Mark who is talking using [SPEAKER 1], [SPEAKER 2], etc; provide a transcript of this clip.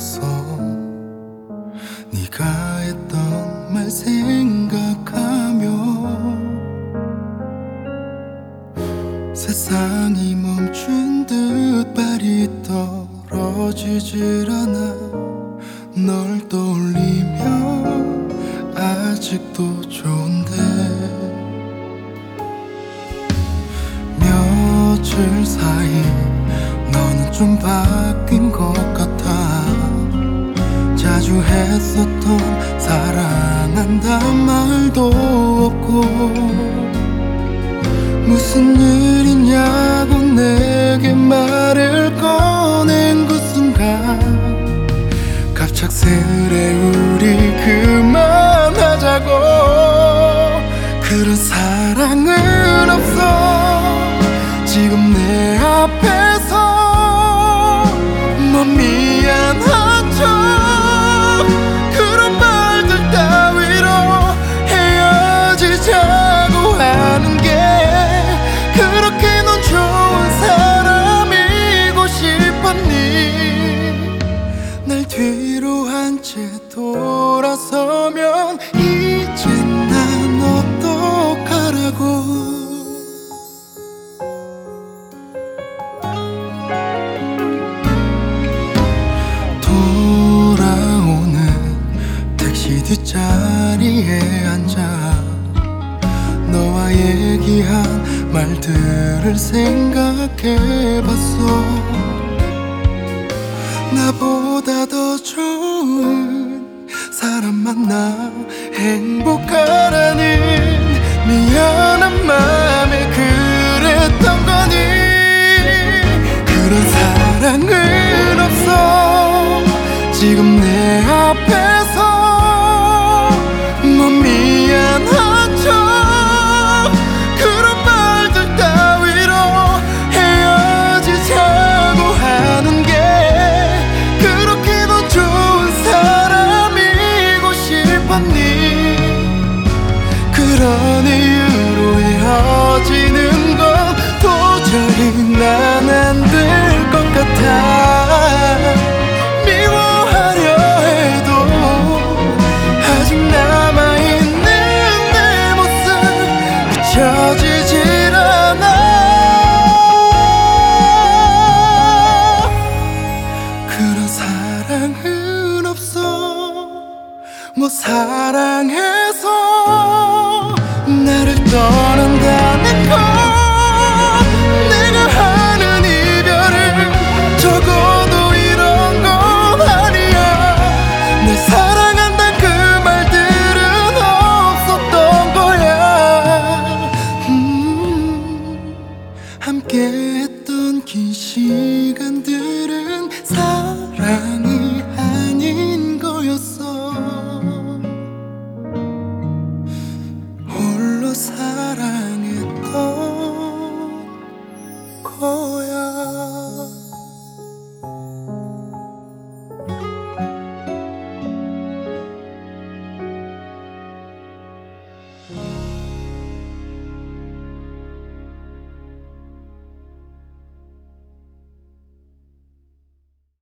[SPEAKER 1] 없어서 네가 했던 말 생각하며 세상이 멈춘 듯 발이 떨어지질 않아. 널 떠올리며 아직도 좋은데 며칠 사이 너는 좀 바뀐 것 같아. 자주 했었던 사랑한단 말도 없고 무슨 일이냐고 내게 말을 꺼낸 그 순간 갑작스레 우리 그만하자고. 그런 사랑은 없어 지금 내 앞에서. 뭐 미안한 척 그런 말들 따위로 헤어지자고 하는 게 그렇게 넌 좋은 사람이고 싶었니? 날 뒤로 한 채 돌아서면 이제 난 어떡하라고. 돌아오는 택시 뒷자리에 앉아 너와 얘기한 말들을 생각해봤어. 나보다 더 좋은 사람 만나 행복하라는 미안한 맘에 그랬던 거니. 그런 사랑은 없어 지금 내 앞에서. 뭐 미안한 척 그런 말들 따위로 헤어지자고 하는 게 그렇게 너 좋은 사람이고 싶었니? 그런 이유로 헤어지는 건 도저히 난 안 될 것 같아. 미워하려 해도 아직 남아있는 내 모습 잊혀지질 않아. 그런 사랑은 없어 뭐 사랑해서